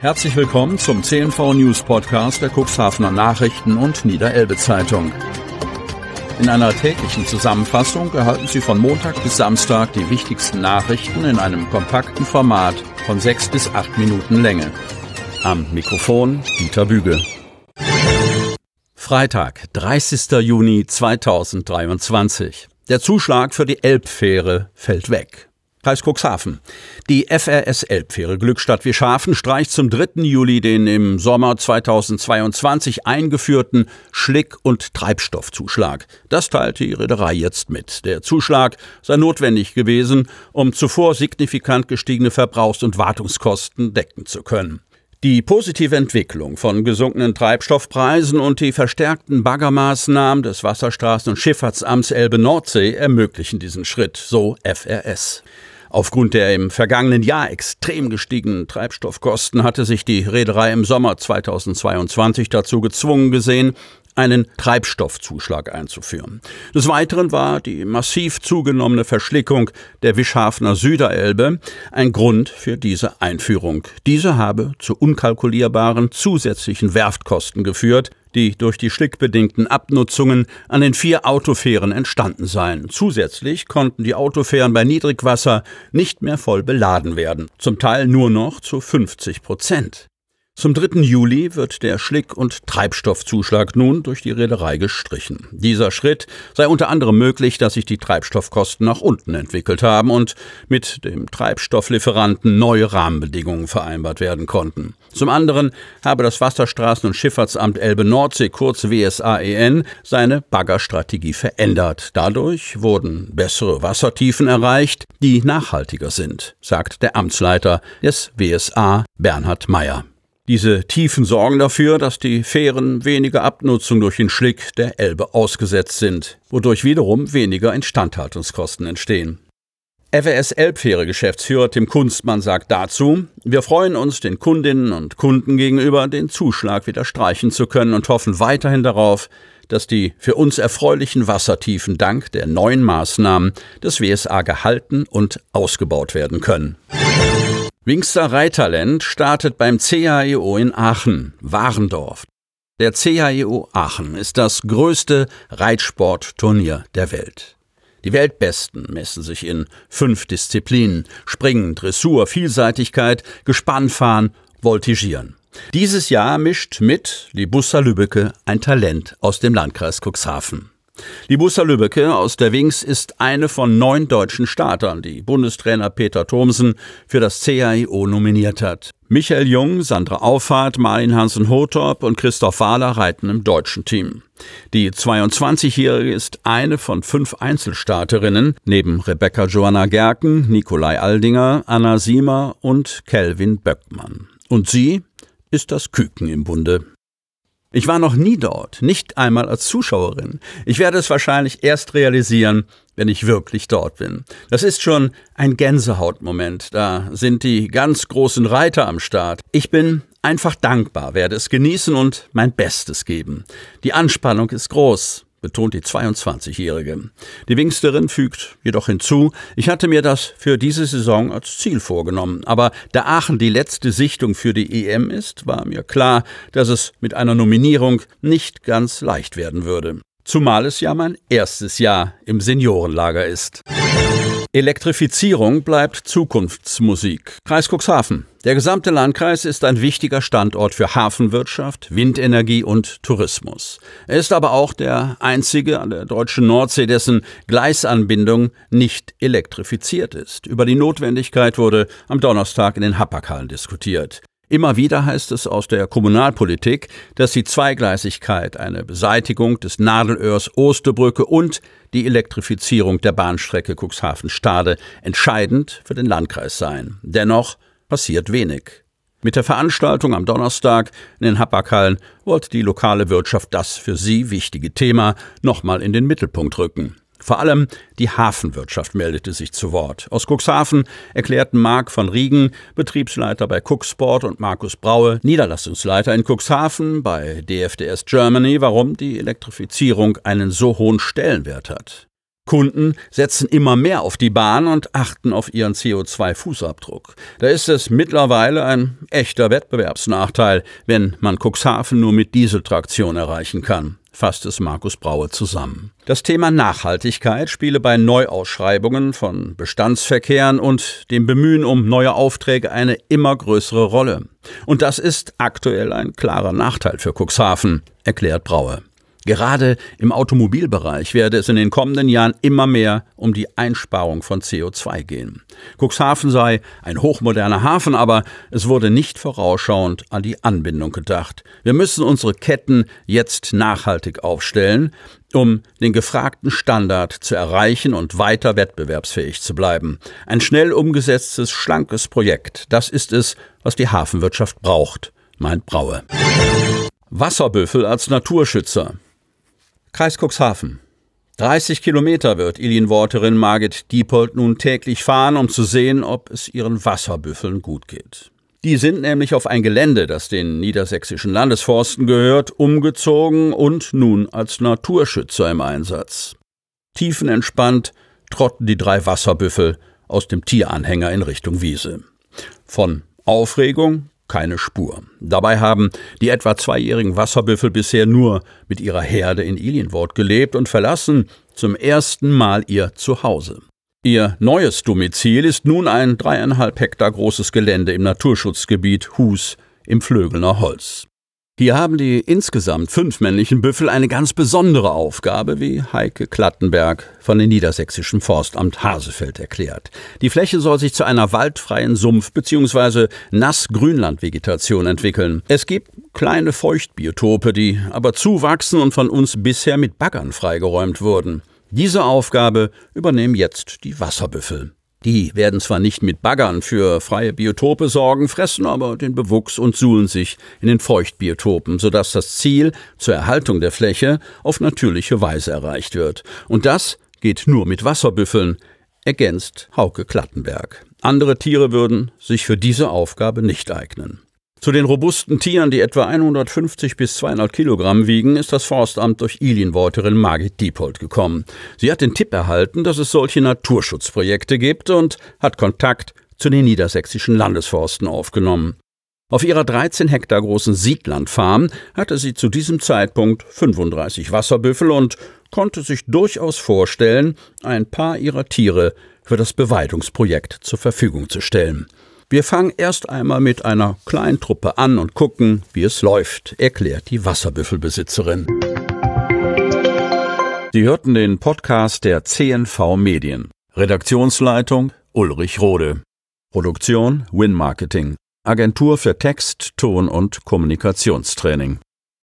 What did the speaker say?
Herzlich willkommen zum CNV News Podcast der Cuxhavener Nachrichten und Niederelbe Zeitung. In einer täglichen Zusammenfassung erhalten Sie von Montag bis Samstag die wichtigsten Nachrichten in einem kompakten Format von 6 bis 8 Minuten Länge. Am Mikrofon Dieter Büge. Freitag, 30. Juni 2023. Der Zuschlag für die Elbfähre fällt weg. Kreis Cuxhaven. Die FRS Elbfähre Glückstadt-Wieschhafen streicht zum 3. Juli den im Sommer 2022 eingeführten Schlick- und Treibstoffzuschlag. Das teilt die Reederei jetzt mit. Der Zuschlag sei notwendig gewesen, um zuvor signifikant gestiegene Verbrauchs- und Wartungskosten decken zu können. Die positive Entwicklung von gesunkenen Treibstoffpreisen und die verstärkten Baggermaßnahmen des Wasserstraßen- und Schifffahrtsamts Elbe-Nordsee ermöglichen diesen Schritt, so FRS. Aufgrund der im vergangenen Jahr extrem gestiegenen Treibstoffkosten hatte sich die Reederei im Sommer 2022 dazu gezwungen gesehen, einen Treibstoffzuschlag einzuführen. Des Weiteren war die massiv zugenommene Verschlickung der Wieschhafener Süderelbe ein Grund für diese Einführung. Diese habe zu unkalkulierbaren zusätzlichen Werftkosten geführt, die durch die schlickbedingten Abnutzungen an den 4 Autofähren entstanden seien. Zusätzlich konnten die Autofähren bei Niedrigwasser nicht mehr voll beladen werden, zum Teil nur noch zu 50%. Zum 3. Juli wird der Schlick- und Treibstoffzuschlag nun durch die Reederei gestrichen. Dieser Schritt sei unter anderem möglich, dass sich die Treibstoffkosten nach unten entwickelt haben und mit dem Treibstofflieferanten neue Rahmenbedingungen vereinbart werden konnten. Zum anderen habe das Wasserstraßen- und Schifffahrtsamt Elbe-Nordsee, kurz WSAEN, seine Baggerstrategie verändert. Dadurch wurden bessere Wassertiefen erreicht, die nachhaltiger sind, sagt der Amtsleiter des WSA, Bernhard Meyer. Diese Tiefen sorgen dafür, dass die Fähren weniger Abnutzung durch den Schlick der Elbe ausgesetzt sind, wodurch wiederum weniger Instandhaltungskosten entstehen. FRS Elbfähre Geschäftsführer Tim Kunstmann sagt dazu: Wir freuen uns, den Kundinnen und Kunden gegenüber den Zuschlag wieder streichen zu können und hoffen weiterhin darauf, dass die für uns erfreulichen Wassertiefen dank der neuen Maßnahmen des WSA gehalten und ausgebaut werden können. Wingster Reittalent startet beim CHEO in Aachen, Warendorf. Der CHEO Aachen ist das größte Reitsportturnier der Welt. Die Weltbesten messen sich in 5 Disziplinen: Springen, Dressur, Vielseitigkeit, Gespannfahren, Voltigieren. Dieses Jahr mischt mit Libussa Lübbecke ein Talent aus dem Landkreis Cuxhaven. Libussa Lübbecke aus der Wings ist eine von 9 deutschen Startern, die Bundestrainer Peter Thomsen für das CHEO nominiert hat. Michael Jung, Sandra Auffahrt, Marlin Hansen-Hothorp und Christoph Wahler reiten im deutschen Team. Die 22-Jährige ist eine von 5 Einzelstarterinnen, neben Rebecca Johanna Gerken, Nikolai Aldinger, Anna Siemer und Kelvin Böckmann. Und sie ist das Küken im Bunde. Ich war noch nie dort, nicht einmal als Zuschauerin. Ich werde es wahrscheinlich erst realisieren, wenn ich wirklich dort bin. Das ist schon ein Gänsehautmoment. Da sind die ganz großen Reiter am Start. Ich bin einfach dankbar, werde es genießen und mein Bestes geben. Die Anspannung ist groß, betont die 22-Jährige. Die Wingsterin fügt jedoch hinzu: Ich hatte mir das für diese Saison als Ziel vorgenommen. Aber da Aachen die letzte Sichtung für die EM ist, war mir klar, dass es mit einer Nominierung nicht ganz leicht werden würde. Zumal es ja mein erstes Jahr im Seniorenlager ist. Elektrifizierung bleibt Zukunftsmusik. Kreis Cuxhaven. Der gesamte Landkreis ist ein wichtiger Standort für Hafenwirtschaft, Windenergie und Tourismus. Er ist aber auch der einzige an der deutschen Nordsee, dessen Gleisanbindung nicht elektrifiziert ist. Über die Notwendigkeit wurde am Donnerstag in den Hapag-Hallen diskutiert. Immer wieder heißt es aus der Kommunalpolitik, dass die Zweigleisigkeit, eine Beseitigung des Nadelöhrs Osterbrücke und die Elektrifizierung der Bahnstrecke Cuxhaven-Stade entscheidend für den Landkreis seien. Dennoch passiert wenig. Mit der Veranstaltung am Donnerstag in den Hapag-Hallen wollte die lokale Wirtschaft das für sie wichtige Thema nochmal in den Mittelpunkt rücken. Vor allem die Hafenwirtschaft meldete sich zu Wort. Aus Cuxhaven erklärten Marc van Riegen, Betriebsleiter bei Cuxsport, und Markus Braue, Niederlassungsleiter in Cuxhaven bei DFDS Germany, warum die Elektrifizierung einen so hohen Stellenwert hat. Kunden setzen immer mehr auf die Bahn und achten auf ihren CO2-Fußabdruck. Da ist es mittlerweile ein echter Wettbewerbsnachteil, wenn man Cuxhaven nur mit Dieseltraktion erreichen kann, fasst es Markus Braue zusammen. Das Thema Nachhaltigkeit spiele bei Neuausschreibungen von Bestandsverkehren und dem Bemühen um neue Aufträge eine immer größere Rolle. Und das ist aktuell ein klarer Nachteil für Cuxhaven, erklärt Braue. Gerade im Automobilbereich werde es in den kommenden Jahren immer mehr um die Einsparung von CO2 gehen. Cuxhaven sei ein hochmoderner Hafen, aber es wurde nicht vorausschauend an die Anbindung gedacht. Wir müssen unsere Ketten jetzt nachhaltig aufstellen, um den gefragten Standard zu erreichen und weiter wettbewerbsfähig zu bleiben. Ein schnell umgesetztes, schlankes Projekt, das ist es, was die Hafenwirtschaft braucht, meint Braue. Wasserbüffel als Naturschützer. Kreis Cuxhaven. 30 Kilometer wird Ilienworterin Margit Diepold nun täglich fahren, um zu sehen, ob es ihren Wasserbüffeln gut geht. Die sind nämlich auf ein Gelände, das den niedersächsischen Landesforsten gehört, umgezogen und nun als Naturschützer im Einsatz. Tiefenentspannt trotten die 3 Wasserbüffel aus dem Tieranhänger in Richtung Wiese. Von Aufregung keine Spur. Dabei haben die etwa 2-jährigen Wasserbüffel bisher nur mit ihrer Herde in Ilienwort gelebt und verlassen zum ersten Mal ihr Zuhause. Ihr neues Domizil ist nun ein 3,5 Hektar großes Gelände im Naturschutzgebiet Hus im Flögelner Holz. Hier haben die insgesamt 5 männlichen Büffel eine ganz besondere Aufgabe, wie Heike Klattenberg von dem Niedersächsischen Forstamt Hasefeld erklärt. Die Fläche soll sich zu einer waldfreien Sumpf- bzw. Nass-Grünlandvegetation entwickeln. Es gibt kleine Feuchtbiotope, die aber zuwachsen und von uns bisher mit Baggern freigeräumt wurden. Diese Aufgabe übernehmen jetzt die Wasserbüffel. Die werden zwar nicht mit Baggern für freie Biotope sorgen, fressen aber den Bewuchs und suhlen sich in den Feuchtbiotopen, sodass das Ziel zur Erhaltung der Fläche auf natürliche Weise erreicht wird. Und das geht nur mit Wasserbüffeln, ergänzt Hauke Klattenberg. Andere Tiere würden sich für diese Aufgabe nicht eignen. Zu den robusten Tieren, die etwa 150 bis 200 Kilogramm wiegen, ist das Forstamt durch Ilienworterin Margit Diepold gekommen. Sie hat den Tipp erhalten, dass es solche Naturschutzprojekte gibt und hat Kontakt zu den niedersächsischen Landesforsten aufgenommen. Auf ihrer 13 Hektar großen Siedlandfarm hatte sie zu diesem Zeitpunkt 35 Wasserbüffel und konnte sich durchaus vorstellen, ein paar ihrer Tiere für das Beweidungsprojekt zur Verfügung zu stellen. Wir fangen erst einmal mit einer kleinen Truppe an und gucken, wie es läuft, erklärt die Wasserbüffelbesitzerin. Sie hörten den Podcast der CNV Medien. Redaktionsleitung Ulrich Rode. Produktion Win Marketing. Agentur für Text, Ton und Kommunikationstraining.